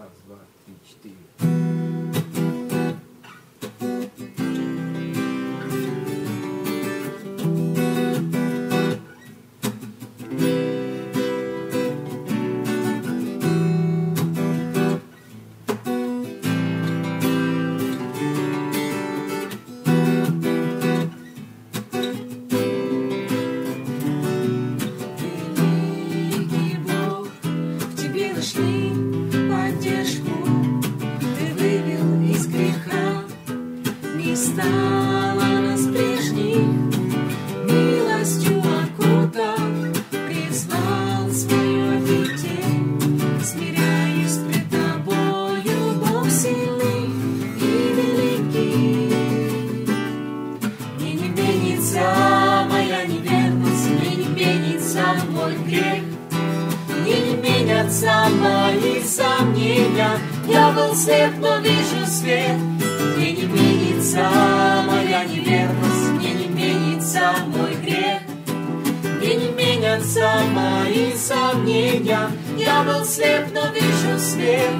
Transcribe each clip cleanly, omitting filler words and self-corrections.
два, три, четыре. Нашли поддержку, ты вывел из греха, не стало нас прежних, милостью окутал, призвал свое обитель, смиряясь пред тобою, Бог сильный и великий. Мне не менится моя неверность, мне не менится мой грех. Мне не менятся мои сомнения, я был слеп, но вижу свет. Мне не менится моя неверность, мне не менится мой грех. Мне не менятся мои сомнения, я был слеп, но вижу свет.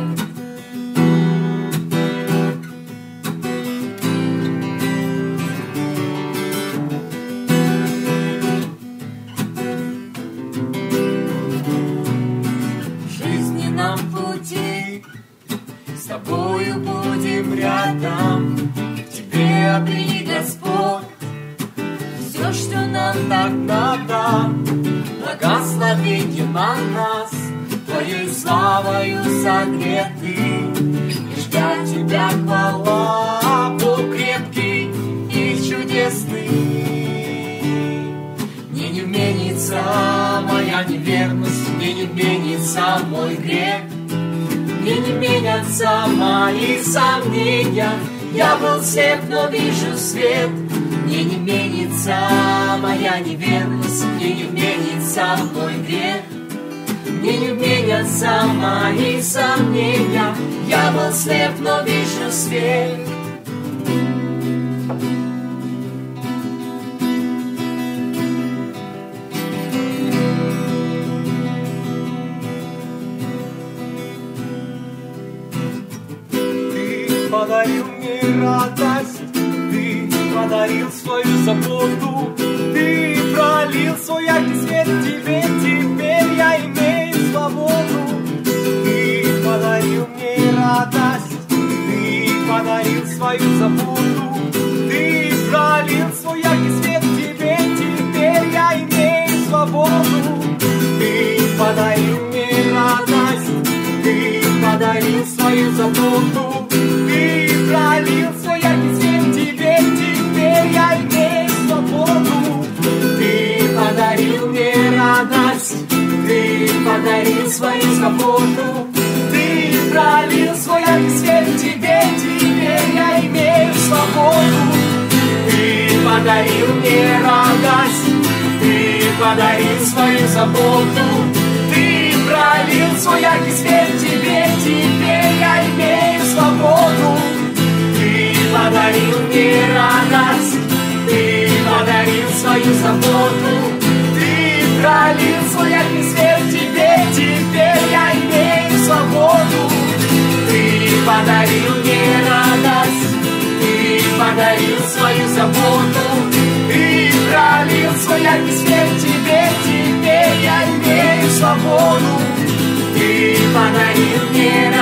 С тобою будем рядом, к тебе обрели Господь все, что нам так надо. Благословение на нас, Твоей славою согреты, и ждя Тебя хвала, Бог крепкий и чудесный. Мне не менится моя неверность, мне не менится мой грех. Мне не менятся мои сомнения, я был слеп, но вижу свет. Мне не менится моя неверность, мне не менится мой грех. Мне не менятся мои сомнения, я был слеп, но вижу свет. Подарил мне радость, ты подарил свою заботу, ты пролил свой яркий свет, тебе теперь я имею свободу. Ты подарил мне радость, ты подарил свою заботу, ты пролил свой яркий свет, тебе теперь я имею свободу. Ты подарил мне радость, ты подарил свою заботу, ты пролил свой яркий свет, тебе теперь я имею свободу. Ты подарил мне радость, ты подарил свою заботу, ты пролил свой яркий свет, тебе теперь я имею свободу. Ты подарил мне радость, ты подарил свою заботу, ты пролил свой яркий свет, тебе теперь я имею свободу. Ты подарил мне радость, ты подарил свою заботу, ты пролил свой яркий свет, тебе теперь я имею свободу. Ты подарил мне радость, ты подарил свою заботу, ты пролил свой яркий свет, тебе теперь я имею свободу. Ты подарил мне радость,